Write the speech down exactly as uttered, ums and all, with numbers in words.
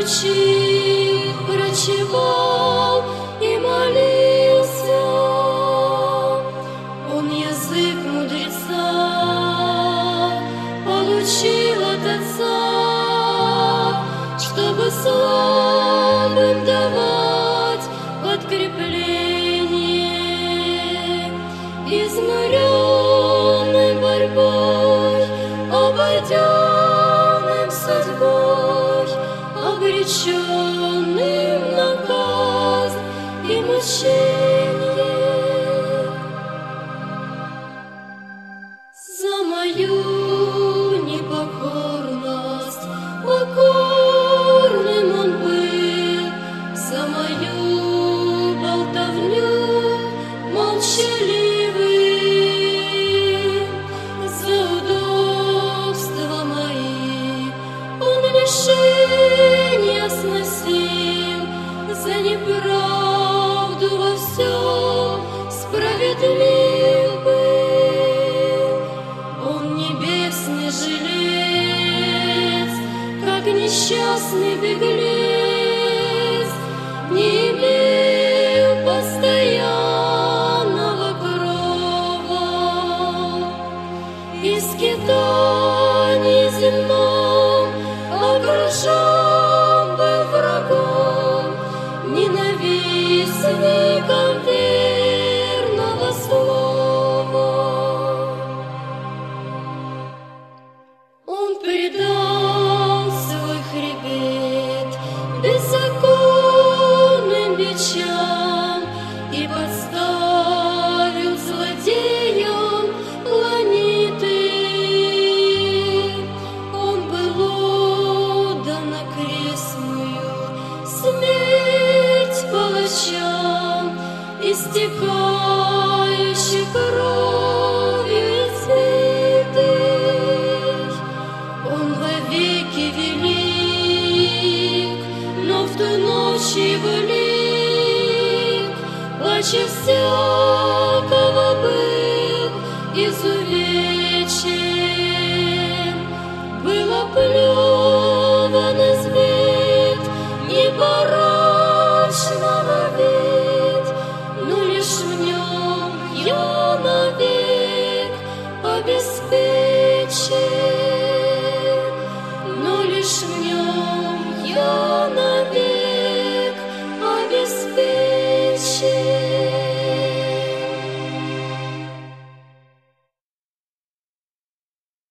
учил, врачевал и молился. Он язык мудреца получил от Отца, чтобы слабым давать подкрепление, изнуренным борьбой, обойденным судьбой, обреченным на казнь и мучение. За мою непокорность покорным он был, за мою болтовню молчаливым, за удобства мои он лишения сносил, за неправду во всем справедлив был. Он небесный жилец, как несчастный беглец,